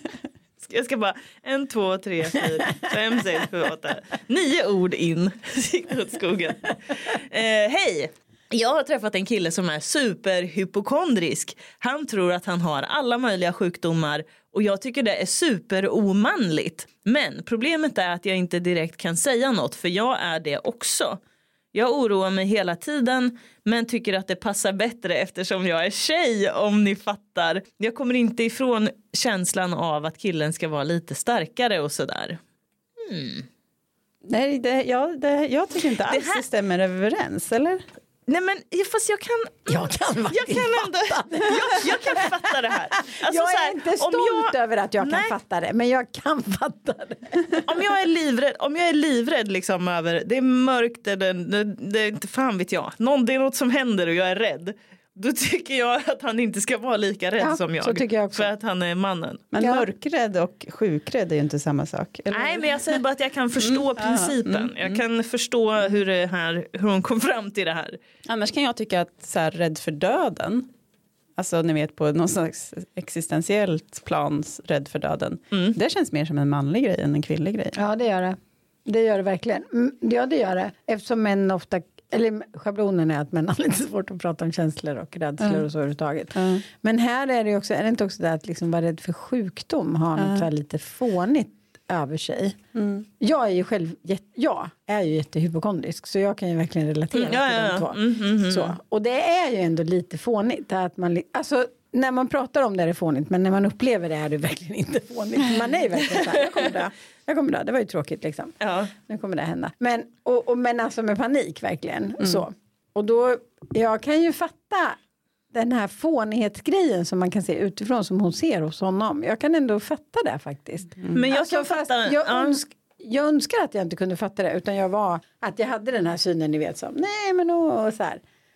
Jag ska bara... En, två, tre, fyra, fem, sex, sju, åtta. Nio ord in. Gick åt skogen. Eh, hej. Jag har träffat en kille som är superhypokondrisk. Han tror att han har alla möjliga sjukdomar. Och jag tycker det är superomanligt. Men problemet är att jag inte direkt kan säga något. För jag är det också. Jag oroar mig hela tiden men tycker att det passar bättre eftersom jag är tjej, om ni fattar. Jag kommer inte ifrån känslan av att killen ska vara lite starkare och sådär. Hmm. Nej, det, ja, det, jag tycker inte alls det, här... det stämmer överens, eller? Nej men fast jag kan jag kan, jag kan ändå jag, jag kan fatta det här. Alltså, jag är här, inte stolt jag, över att jag nej, kan fatta det, men jag kan fatta det. Om jag är livrädd, om jag är livrädd liksom över det är mörkt eller det, det är inte fan vet jag. Någon, det är något som händer och jag är rädd. Då tycker jag att han inte ska vara lika rädd ja, som jag. Så tycker jag också. För att han är mannen. Men ja. mörkrädd och sjukrädd är ju inte samma sak. Eller? Nej, men jag säger bara att jag kan förstå mm, principen. Mm, jag kan mm. förstå hur, det här, hur hon kom fram till det här. Annars kan jag tycka att så här, rädd för döden. Alltså ni vet på någon slags existentiellt plans rädd för döden. Mm. Det känns mer som en manlig grej än en kvinnlig grej. Ja, det gör det. Det gör det verkligen. Ja, det gör det. Eftersom män ofta... Eller schablonen är att män har lite svårt att prata om känslor och rädslor mm. och så överhuvudtaget. Mm. Men här är det också, är det inte också det att liksom vara rädd för sjukdom har mm. något lite fånigt över sig. Mm. Jag är ju själv, jag är ju jättehypokondrisk så jag kan ju verkligen relatera mm. ja, till ja, de två. Mm, mm, mm. Så. Och det är ju ändå lite fånigt att man, alltså när man pratar om det är det fånigt men när man upplever det är det verkligen inte fånigt. Man är ju verkligen så här, jag kommer dö. Jag kommer dö, det var ju tråkigt liksom. Ja. Nu kommer det hända. Men, och, och, men alltså med panik verkligen. Mm. Så. Och då, jag kan ju fatta den här fånighetsgrejen som man kan se utifrån som hon ser hos honom. Jag kan ändå fatta det faktiskt. Mm. Men jag alltså, kan fatta... Jag, önsk, jag önskar att jag inte kunde fatta det utan jag var, att jag hade den här synen ni vet som, nej men och så här.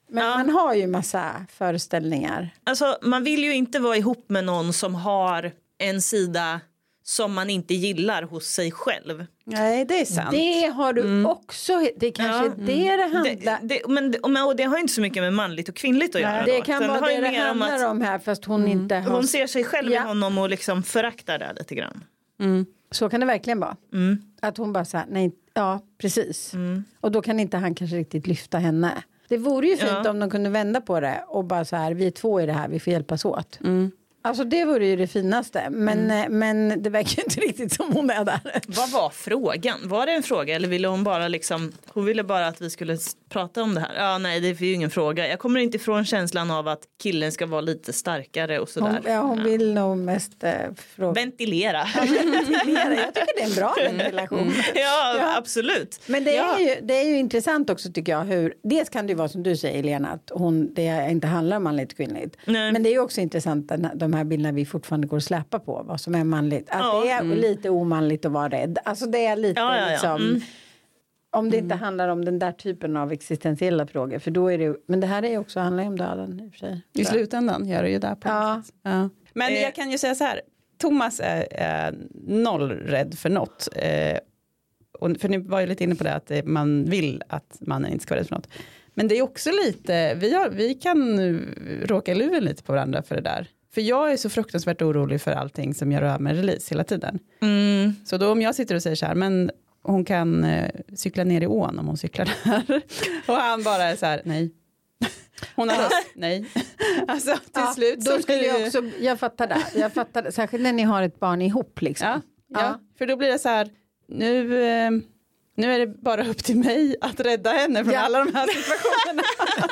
Men ja. man har ju massa föreställningar. Alltså man vill ju inte vara ihop med någon som har en sida som man inte gillar hos sig själv. Nej, det är sant. Det har du mm. också. Det är kanske ja. det det handlar. Det, det, men, och det har inte så mycket med manligt och kvinnligt att göra. Det då. kan vara det det handlar om, att, om här fast hon mm. inte har... Hon ser sig själv ja. i honom och liksom föraktar det lite grann. Mm. Så kan det verkligen vara. Mm. Att hon bara säger nej, ja precis. Mm. Och då kan inte han kanske riktigt lyfta henne. Det vore ju fint ja. om de kunde vända på det och bara så här, vi är två i det här, vi får hjälpas åt. Mm. Alltså det vore ju det finaste. Men, mm. men det verkar inte riktigt som hon är där. Vad var frågan? Var det en fråga? Eller ville hon bara liksom... Hon ville bara att vi skulle prata om det här. Ja, nej, det är ju ingen fråga. Jag kommer inte ifrån känslan av att killen ska vara lite starkare och sådär. Hon, ja, hon ja. vill nog mest äh, fråga. Ventilera. Ja, ventilera. Jag tycker det är en bra ventilation. Mm. Ja, ja, absolut. Men det är, ja. ju, det är ju intressant också tycker jag. Hur, dels kan det ju vara som du säger, Lena, att hon, det inte handlar om manligt kvinnligt. Nej. Men det är ju också intressant den, de här bilderna vi fortfarande går att släppa på. Vad som är manligt. Att ja. det är mm. lite omanligt att vara rädd. Alltså det är lite ja, ja, ja. liksom... Mm. Om det inte mm. handlar om den där typen av existentiella frågor. För då är det, men det här är ju också handlar om döden i och för sig. I slutändan gör det ju där på ja. ja. Men eh. jag kan ju säga så här. Thomas är, är noll rädd för något. Eh, och för ni var ju lite inne på det att man vill att mannen inte ska vara rädd för något. Men det är också lite, vi, har, vi kan råka luven lite på varandra för det där. För jag är så fruktansvärt orolig för allting som jag rör med release hela tiden. Mm. Så då om jag sitter och säger så här, men hon kan eh, cykla ner i ån om hon cyklar där. Och han bara är så här, nej. Hon har röst, nej. Alltså till ja, slut. Då skulle jag också, jag fattar det. Jag fattar det. Särskilt när ni har ett barn ihop liksom. Ja, ja. ja. För då blir det så här, nu... Eh, Nu är det bara upp till mig att rädda henne från ja. alla de här situationerna.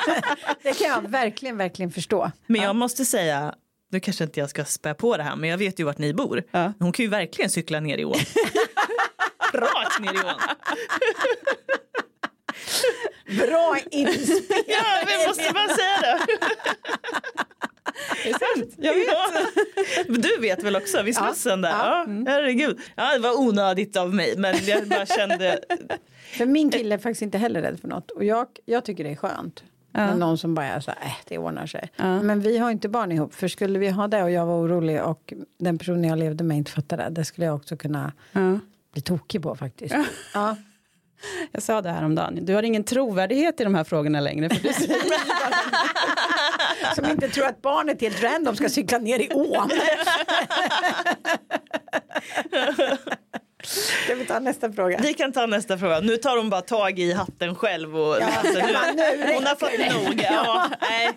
Det kan jag verkligen, verkligen förstå. Men jag måste säga, nu kanske inte jag ska spä på det här, men jag vet ju vart ni bor. Ja. Hon kan ju verkligen cykla ner i ån. Rakt ner i ån. Bra inspel. Ja, vi måste bara säga det. Det är sant, jag vet. Ja. Du vet väl också, vid Slussen där. Ja, mm. herregud. Ja, det var onödigt av mig, men jag bara kände... För min kille är faktiskt inte heller rädd för något. Och jag, jag tycker det är skönt. Ja. Någon som bara är så här, äh, det ordnar sig. Ja. Men vi har inte barn ihop. För skulle vi ha det och jag var orolig och den personen jag levde med inte fattade det, det skulle jag också kunna ja. bli tokig på faktiskt. Ja. Ja. Jag sa det här om dagen. Du har ingen trovärdighet i de här frågorna längre. För du säger som inte tror att barnet helt random ska cykla ner i ån. Ska vi ta nästa fråga? Vi kan ta nästa fråga. Nu tar hon bara tag i hatten själv. Och, ja, alltså, nu, nu hon har fått nog. Ja, nej.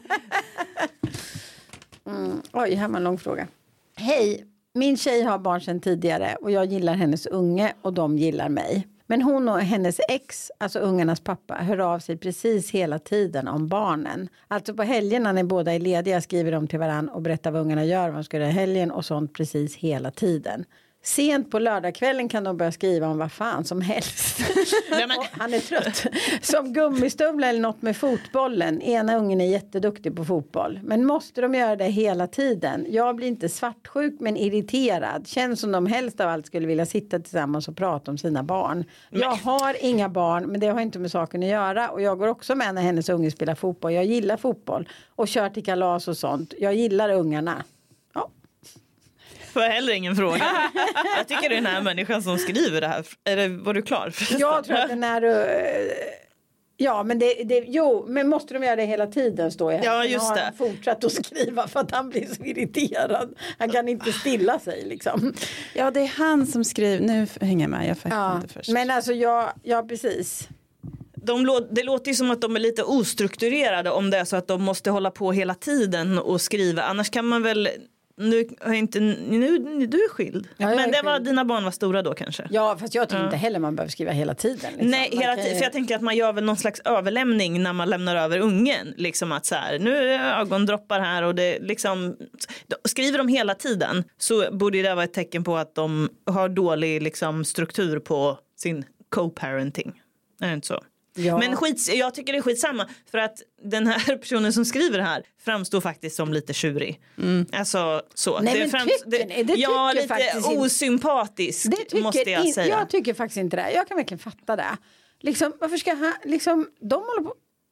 Mm. Oj, här var en lång fråga. Hej, min tjej har barn sedan tidigare och jag gillar hennes unge och de gillar mig. Men hon och hennes ex, alltså ungarnas pappa, hör av sig precis hela tiden om barnen. Alltså på helgerna när båda är lediga skriver de till varandra och berättar vad ungarna gör, vad de ska göra i helgen och sånt precis hela tiden. Sent på lördagskvällen kan de börja skriva om vad fan som helst. Nej, men... han är trött. Som gummistövlar eller något med fotbollen. Ena ungen är jätteduktig på fotboll. Men måste de göra det hela tiden? Jag blir inte svartsjuk men irriterad. Känns som de helst av allt skulle vilja sitta tillsammans och prata om sina barn. Men... Jag har inga barn men det har inte med saken att göra. Och jag går också med när hennes unge spelar fotboll. Jag gillar fotboll. Och kör till kalas och sånt. Jag gillar ungarna. För heller ingen fråga. Jag tycker det är den här människan som skriver det här. Är det, var du klar? Jag tror att den är... Ja, men det, det, jo, men måste de göra det hela tiden står jag. Ja, just det. Han fortsatt att skriva för att han blir så irriterad. Han kan inte stilla sig liksom. Ja, det är han som skriver. Nu hänger jag med, jag fattar ja, inte först. Men alltså, ja, ja precis. De lå- det låter ju som att de är lite ostrukturerade om det är så att de måste hålla på hela tiden och skriva. Annars kan man väl... Nu har inte nu du är skild. Ja, men är det var dina barn var stora då kanske. Ja, fast jag tror ja. inte heller man behöver skriva hela tiden liksom. Nej, hela tiden, ju... för jag tänker att man gör väl någon slags överlämning när man lämnar över ungen liksom att så här, nu är det ögondroppar här och det liksom skriver de hela tiden så borde det vara ett tecken på att de har dålig liksom struktur på sin co-parenting. Är det inte så? Ja. Men skit, jag tycker det är skitsamma för att den här personen som skriver det här framstår faktiskt som lite tjurig. Mm. Alltså så. Nej, det men främst, tycker det, det ja, lite osympatisk tycker, måste jag säga. Jag tycker faktiskt inte det. Jag kan verkligen fatta det. Liksom, varför ska han, liksom, de håller på,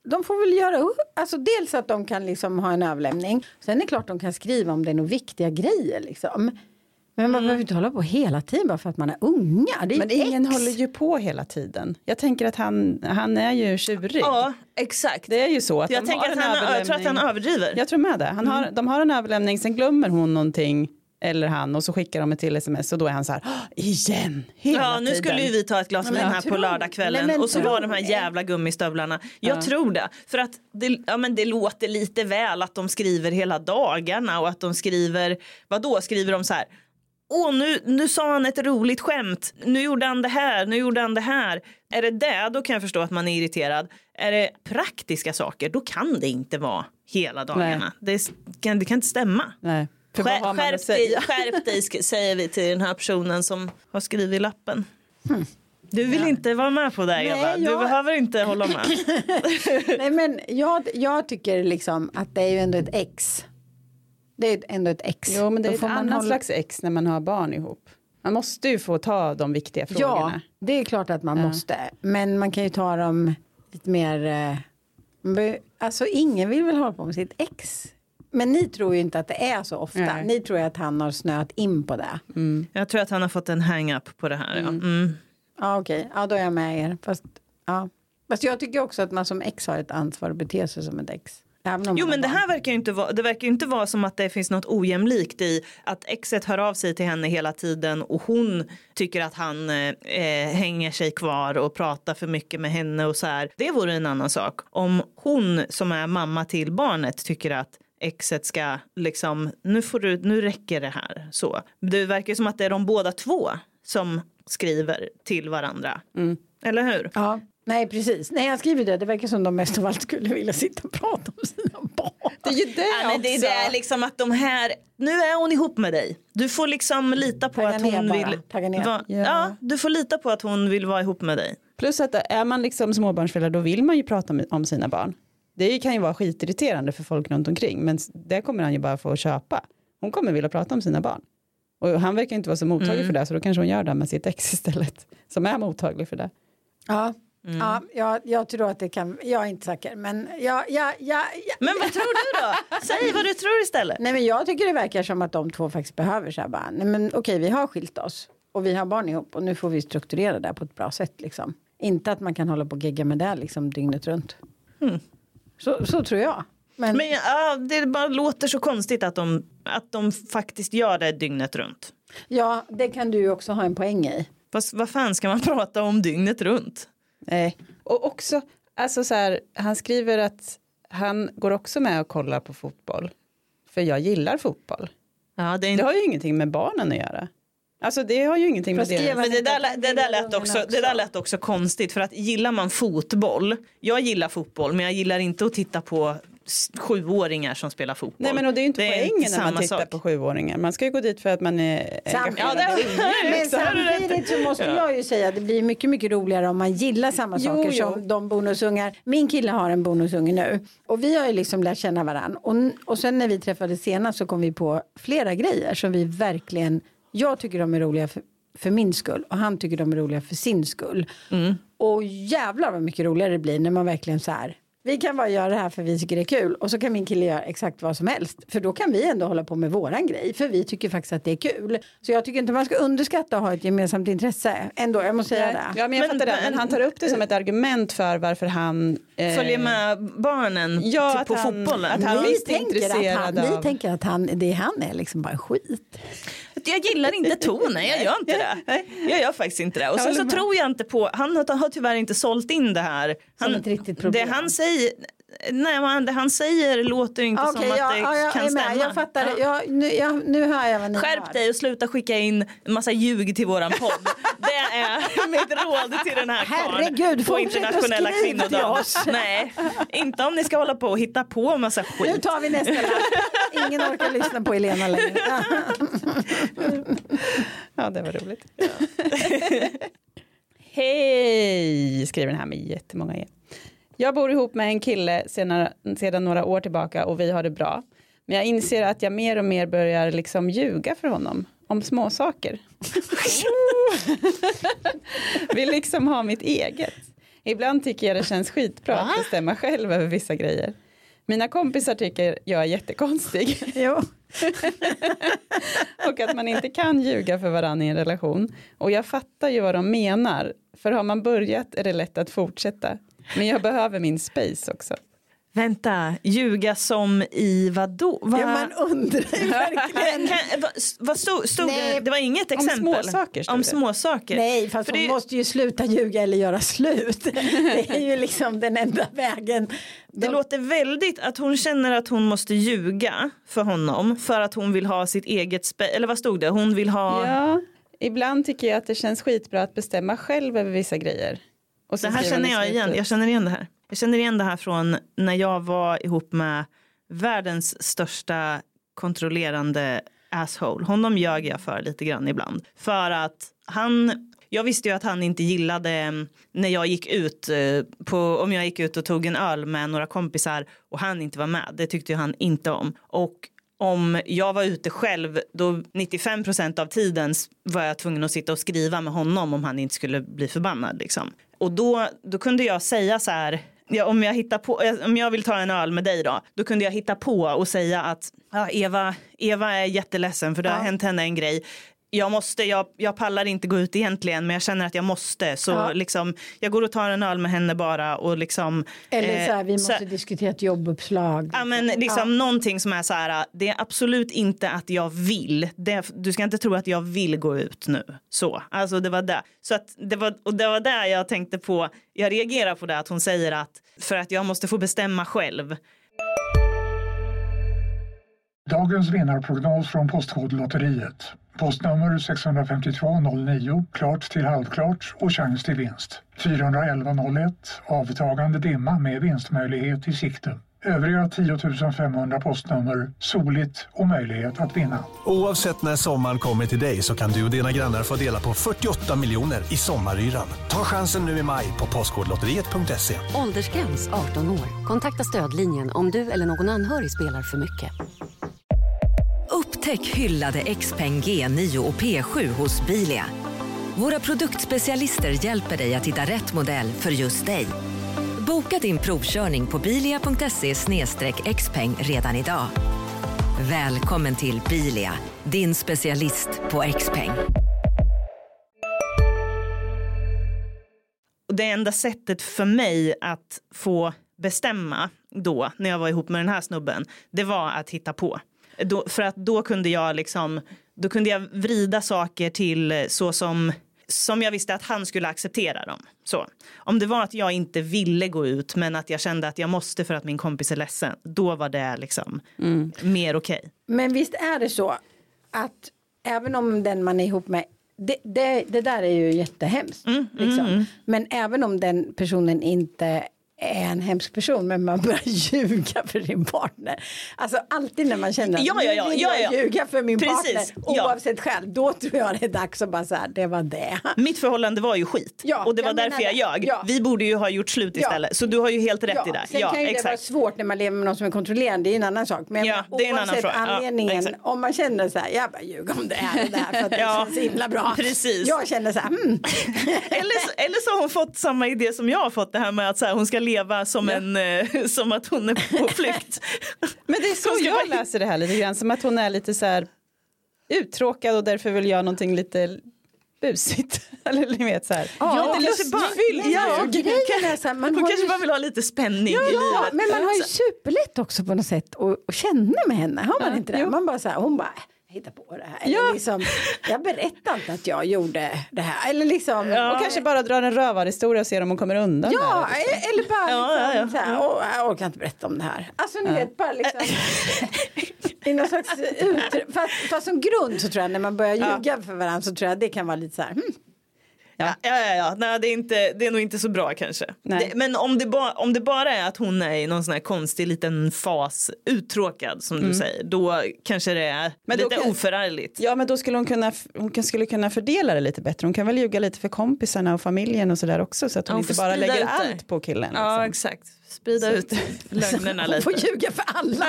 de får väl göra upp. Alltså dels att de kan liksom ha en överlämning. Sen är det klart de kan skriva om det är några viktiga grejer liksom. Men man mm. behöver inte hålla på hela tiden bara för att man är unga. Det är men ingen ex. håller ju på hela tiden. Jag tänker att han, han är ju tjurig. Ja, exakt. Det är ju så att jag, de har en han, överlämning. jag tror att han överdriver. Jag tror med det. Han har, mm. De har en överlämning, sen glömmer hon någonting. Eller han, och så skickar de ett till sms. Och då är han så här, igen, hela Ja, nu tiden. skulle ju vi ta ett glas vin här på lördagskvällen. Nej, och så var de här jävla gummistövlarna. Jag ja. tror det. För att det, ja, men det låter lite väl att de skriver hela dagarna. Och att de skriver, vad då skriver de så här. Åh, nu, nu sa han ett roligt skämt. Nu gjorde han det här, nu gjorde han det här. Är det det, då kan jag förstå att man är irriterad. Är det praktiska saker, då kan det inte vara hela dagarna. Det kan, det kan inte stämma. Nej. Skär, skärp, dig, skärp dig, säger vi till den här personen som har skrivit lappen. Hmm. Du vill ja. inte vara med på det, Nej, Eva. Du jag... behöver inte hålla med. Nej, men jag, jag tycker liksom att det är ju ändå ett ex. Det är ändå ett ex. Jo, men det är ett annat hålla... slags ex när man har barn ihop. Man måste ju få ta de viktiga frågorna. Ja, det är klart att man ja. måste. Men man kan ju ta dem lite mer... Eh, alltså, ingen vill väl hålla på med sitt ex. Men ni tror ju inte att det är så ofta. Nej. Ni tror ju att han har snöat in på det. Mm. Jag tror att han har fått en hang-up på det här. Mm. Ja, mm. ja okej. Okay. Ja, då är jag med er. Fast, ja. Fast jag tycker också att man som ex har ett ansvar att bete sig som ett ex. Jo, men det här verkar ju inte vara, det verkar ju inte vara som att det finns något ojämlikt i att exet hör av sig till henne hela tiden och hon tycker att han eh, hänger sig kvar och pratar för mycket med henne och så här. Det vore en annan sak. Om hon som är mamma till barnet tycker att exet ska liksom, nu får du, nu räcker det här. Så. Det verkar som att det är de båda två som skriver till varandra. Mm. Eller hur? Ja. Nej, precis. Nej, jag skriver det. Det verkar som de mest av allt skulle vilja sitta och prata om sina barn. Det är ju det ja, men det är det liksom att de här, nu är hon ihop med dig. Du får liksom lita på Tagga att hon vill va, ja. ja, du får lita på att hon vill vara ihop med dig. Plus att är man liksom småbarnsförälder, då vill man ju prata om, om sina barn. Det kan ju vara skitirriterande för folk runt omkring, men det kommer han ju bara få köpa. Hon kommer vilja prata om sina barn. Och han verkar inte vara så mottaglig mm. för det, så då kanske hon gör det med sitt ex istället, som är mottaglig för det. Ja. Mm. Ja, jag, jag tror att det kan, jag är inte säker, men ja, ja, ja, ja. Men vad tror du då? Säg vad du tror istället. Nej, men jag tycker det verkar som att de två faktiskt behöver så här bara, nej men okej, vi har skilt oss och vi har barn ihop och nu får vi strukturera det på ett bra sätt liksom. Inte att man kan hålla på och gegga med det liksom dygnet runt. Mm. Så, så tror jag. Men, men ja, det bara låter så konstigt att de, att de faktiskt gör det dygnet runt. Ja, det kan du ju också ha en poäng i. Fast vad fan ska man prata om dygnet runt? Nej. Och också, alltså så här, han skriver att han går också med och kollar på fotboll. För jag gillar fotboll. Ja, det, är en... det har ju ingenting med barnen att göra. Alltså det har ju ingenting med det. Men det där, det, där lät också, det där lät också konstigt. För att gillar man fotboll, jag gillar fotboll, men jag gillar inte att titta på sjuåringar som spelar fotboll. Nej, men och det är ju inte det poängen inte när man tittar sak. på sjuåringar. Man ska ju gå dit för att man är engagerad. Ja, det, men samtidigt så måste ja. jag ju säga att det blir mycket, mycket roligare om man gillar samma jo, saker jo. som de bonusungar. Min kille har en bonusunge nu. Och vi har ju liksom lärt känna varandra. Och, och sen när vi träffades senast så kom vi på flera grejer som vi verkligen, jag tycker de är roliga för, för min skull. Och han tycker de är roliga för sin skull. Mm. Och jävlar vad mycket roligare det blir när man verkligen så här, vi kan bara göra det här för vi tycker det är kul. Och så kan min kille göra exakt vad som helst. För då kan vi ändå hålla på med våran grej. För vi tycker faktiskt att det är kul. Så jag tycker inte man ska underskatta att ha ett gemensamt intresse. Ändå, jag måste säga ja, det. Ja, men jag men, fattar det. Men han tar upp det som ett argument för varför han... Eh, följer med barnen ja, på han, fotbollen. Att han vi, tänker att han, av... vi tänker att han, det han är liksom bara skit. Jag gillar inte tonen, jag gör inte det. Jag gör faktiskt inte det. Och sen så tror jag inte på, han har, har tyvärr inte sålt in det här. Han, som ett riktigt problem. Det han säger... Nej, men det han säger låter inte okay, som ja, att det ja, jag kan stämma. Jag fattar det. Ja. Jag, nu, jag, nu hör jag vad ni Skärp har. dig och sluta skicka in en massa ljug till våran podd. Det är mitt råd till den här Herregud, på internationella kvinnodagen. Nej, inte om ni ska hålla på och hitta på en massa skit. Nu tar vi nästa lapp. Ingen orkar lyssna på Elena längre. Ja, det var roligt. Ja. Hej, skriver den här med jättemånga e. Jag bor ihop med en kille sedan, sedan några år tillbaka och vi har det bra. Men jag inser att jag mer och mer börjar liksom ljuga för honom om små saker. Vill liksom ha mitt eget. Ibland tycker jag det känns skitbra Va? att bestämma själv över vissa grejer. Mina kompisar tycker jag är jättekonstig. Jo. Och att man inte kan ljuga för varandra i en relation. Och jag fattar ju vad de menar. För har man börjat är det lätt att fortsätta. Men jag behöver min space också. Vänta, ljuga som i vadå? Va? Ja, man undrar ju verkligen. Kan, vad vad stod, stod det? Det var inget exempel. Om små saker. Om små saker. Nej, fast för hon det... måste ju sluta ljuga eller göra slut. Det är ju liksom den enda vägen. Det De... låter väldigt att hon känner att hon måste ljuga för honom. För att hon vill ha sitt eget spe... Eller vad stod det? Hon vill ha... Ja, ibland tycker jag att det känns skitbra att bestämma själv över vissa grejer. Och så det här känner jag igen. Jag känner igen det här. Jag känner igen det här från när jag var ihop med världens största kontrollerande asshole. Honom ljög jag för lite grann ibland. För att han, jag visste ju att han inte gillade när jag gick ut på, om jag gick ut och tog en öl med några kompisar och han inte var med. Det tyckte han inte om. Och om jag var ute själv, då nittiofem procent av tiden var jag tvungen att sitta och skriva med honom om han inte skulle bli förbannad liksom. Och då, då kunde jag säga så här, ja, om jag hittar på, om jag vill ta en öl med dig då, då kunde jag hitta på och säga att ja, Eva, Eva är jätteledsen för det har ja. hänt henne en grej. Jag måste, jag, jag pallar inte gå ut egentligen, men jag känner att jag måste. Så ja. liksom, jag går och tar en öl med henne bara och liksom... Eller så här, vi måste så, diskutera ett jobbuppslag. Ja, men liksom ja. någonting som är så här, det är absolut inte att jag vill. Det, du ska inte tro att jag vill gå ut nu. Så, alltså det var det. Så att det var, och det var där jag tänkte på, jag reagerar på det, att hon säger att för att jag måste få bestämma själv. Dagens vinnarprognos från Postkodlotteriet. Postnummer sex fem två noll nio, klart till halvklart och chans till vinst. fyra ett ett noll ett, avtagande dimma med vinstmöjlighet i sikte. Övriga tio tusen femhundra postnummer, soligt och möjlighet att vinna. Oavsett när sommaren kommer till dig så kan du och dina grannar få dela på fyrtioåtta miljoner i sommaryran. Ta chansen nu i maj på postkodlotteriet punkt se. Åldersgräns arton år. Kontakta stödlinjen om du eller någon anhörig spelar för mycket. Upptäck hyllade Xpeng G nio och P sju hos Bilia. Våra produktspecialister hjälper dig att hitta rätt modell för just dig. Boka din provkörning på bilia punkt se slash xpeng redan idag. Välkommen till Bilia, din specialist på Xpeng. Det enda sättet för mig att få bestämma då, när jag var ihop med den här snubben, det var att hitta på. Då, för att då kunde jag liksom, då kunde jag vrida saker till så som, som jag visste att han skulle acceptera dem. Så. Om det var att jag inte ville gå ut, men att jag kände att jag måste för att min kompis är ledsen, då var det liksom mm. mer okej. Okay. Men visst är det så att även om den man är ihop med, det, det, det där är ju jättehemskt. Mm, liksom. mm, mm. Men även om den personen inte är en hemsk person, men man börjar ljuga för din partner. Alltså alltid när man känner att ja, ja, ja, vill ja, jag ja. ljuga för min Precis, partner oavsett ja. själv, då tror jag det är dags att bara så här, det var det. Mitt förhållande var ju skit. Ja, och det var jag därför jag ljög. Ja. Vi borde ju ha gjort slut istället. Ja. Så du har ju helt rätt ja. i det. Sen ja, kan ju exakt. det vara svårt när man lever med någon som är kontrollerande, det är en annan sak. Men ja, det är en annan fråga. Anledningen, ja, om man känner så här, jag bara ljuger om det här och det här för att det ja. känns så himla bra. Precis. Jag känner så här, mm. eller, så, eller så har hon fått samma idé som jag har fått, det här med att så här, hon ska leva som, ja. en, eh, som att hon är på flykt. Men det är så jag bara... läser det här lite grann, som att hon är lite så här uttråkad och därför vill göra någonting lite busigt. Eller ni vet så här. Ja, ja, det lustfylld. Ja, grejen är så här, man hon har kanske ju... bara vill ha lite spänning ja, i livet. Ja, men man har ju superlätt också på något sätt att, att känna med henne. Har man ja, inte det? Jo. Man bara så här, hon bara hitta på det här. Eller ja. liksom, jag berättar inte att jag gjorde det här. Eller liksom, ja. Och kanske bara drar en rövarhistoria och ser om hon kommer undan. Ja, här, liksom. eller bara ja, liksom, ja, ja. så här, åh, jag orkar inte berätta om det här. Alltså ni ja. vet, bara liksom i någon slags ut, fast, fast som grund så tror jag när man börjar ljuga ja. för varandra så tror jag det kan vara lite så här, hmm. Ja, ja, ja, ja. Nej, det är inte, det är nog inte så bra kanske. Det, men om det, ba, om det bara är att hon är i någon sån här konstig liten fas, uttråkad som mm. du säger, då kanske det är men lite kan, oförargligt. Ja, men då skulle hon kunna, hon skulle kunna fördela det lite bättre. Hon kan väl ljuga lite för kompisarna och familjen och sådär också, så att hon, hon inte bara lägger allt på killen. Ja, liksom. Exakt. Sprida så. ut lögnerna lite. Hon får ljuga för alla.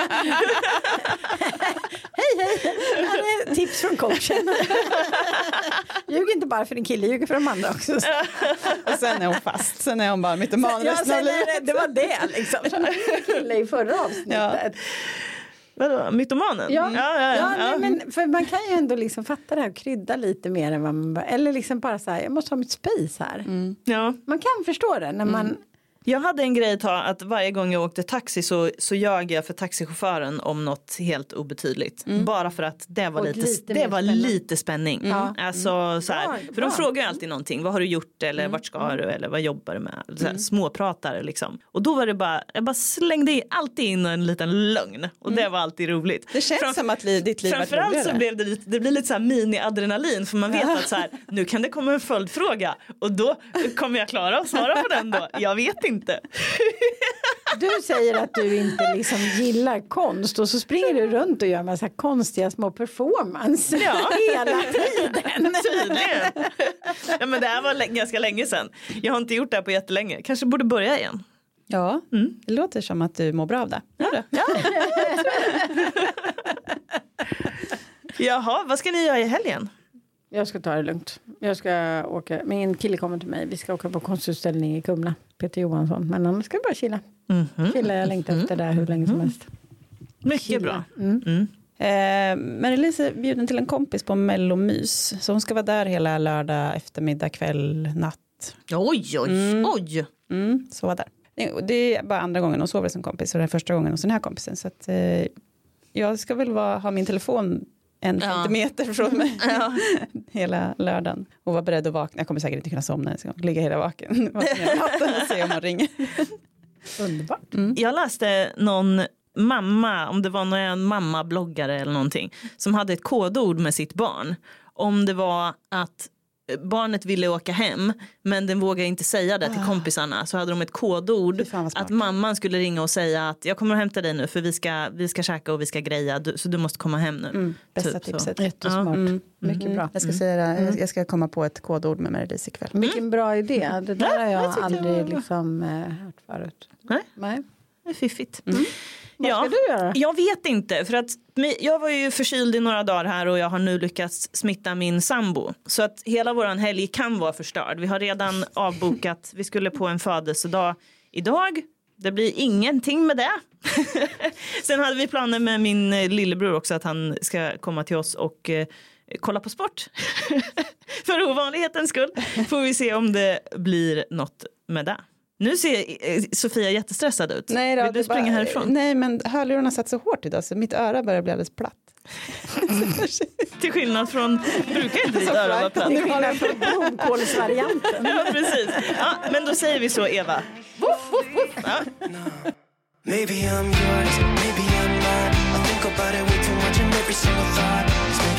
Hej, hej. Här är tips från coachen. Ljug inte bara för din kille, ljug för de andra också. Och sen är hon fast. Sen är hon bara mytoman resten av livet. Det var det liksom. Som en kille i förra avsnittet. Vadå, mytomanen? Ja, ja, ja, ja, ja. Nej, men för man kan ju ändå liksom fatta det här och krydda lite mer än vad man... Eller liksom bara så här, jag måste ha mitt space här. Mm. Ja. Man kan förstå det när man... Mm. Jag hade en grej ta att varje gång jag åkte taxi så, så ljög jag för taxichauffören om något helt obetydligt. Mm. Bara för att det var, lite, lite, det var lite spänning. Mm. Alltså, så här, bra, för de frågar alltid någonting. Vad har du gjort? Eller mm. vart ska mm. du? Eller vad jobbar du med? Så här, mm. småpratare liksom. Och då var det bara, jag bara slängde i, alltid in en liten lögn. Och mm. det var alltid roligt. Det känns Fram, som att li, ditt liv var roligare. Framförallt så blev det, lite, det blir lite så här mini-adrenalin. För man vet att så här, nu kan det komma en följdfråga. Och då kommer jag klara att svara på den då. Jag vet inte. Du säger att du inte liksom gillar konst och så springer du runt och gör massa konstiga små performance ja. hela tiden. Tydligen. Ja, men det här var l- ganska länge sedan. Jag har inte gjort det här på jättelänge. Kanske borde börja igen. Ja, mm. det låter som att du mår bra av det. Ja. Ja. Jaha, vad ska ni göra i helgen? Jag ska ta det lugnt. Jag ska åka. Min kille kommer till mig. Vi ska åka på konstutställning i Kumla. Peter Johansson. Men annars ska jag bara chilla. Mm-hmm. Chilla, jag längtar mm-hmm. efter det hur länge som helst. Mycket chilla. Bra. Mm. Mm. Eh, men Elise är bjuden till en kompis på Mellomys. Så hon ska vara där hela lördag, eftermiddag, kväll, natt. Oj, oj, mm. oj. Mm, så var där. Det är bara andra gången hon sover som kompis. Och det är första gången hos den här kompisen. Så att, eh, jag ska väl vara, ha min telefon en ja. centimeter från mig ja. hela lördagen. Och var beredd att vakna. Jag kommer säkert inte kunna somna. Jag ska ligga hela vaken. Och se om hon ringer. Underbart. Mm. Jag läste någon mamma, om det var någon mamma-bloggare eller någonting, som hade ett kodord med sitt barn. Om det var att barnet ville åka hem men den vågade inte säga det till kompisarna, så hade de ett kodord att mamman skulle ringa och säga att jag kommer att hämta dig nu för vi ska, vi ska käka och vi ska greja du, så du måste komma hem nu. Mm, bästa typ tipset. Så. Jättesmart. Ja. Mm. Mycket mm. bra. Jag ska, säga, mm. jag ska komma på ett kodord med Meredith ikväll. Mm. Vilken bra idé. Det där har jag, jag aldrig liksom, äh, hört förut. Nej. Nej. Det är fiffigt. Mm. Vad ska ja, du göra? Jag vet inte, för att jag var ju förkyld i några dagar här och jag har nu lyckats smitta min sambo. Så att hela våran helg kan vara förstörd. Vi har redan avbokat, vi skulle på en födelsedag idag. Det blir ingenting med det. Sen hade vi planer med min lillebror också att han ska komma till oss och eh, kolla på sport. För ovanlighetens skull får vi se om det blir något med det. Nu ser Sofia jättestressad ut. Nej då, vill du springa bara, härifrån? Nej, men hörlurarna satt så hårt idag så mitt öra börjar bli alldeles platt. Till skillnad från, brukar inte ditt öra vara platt? Till skillnad från blomkålsvarianten. Ja, precis. Ja, men då säger vi så, Eva. Woof, woof, woof. Ja. Maybe I'm yours, maybe I'm not. I think about it way too much and every single thought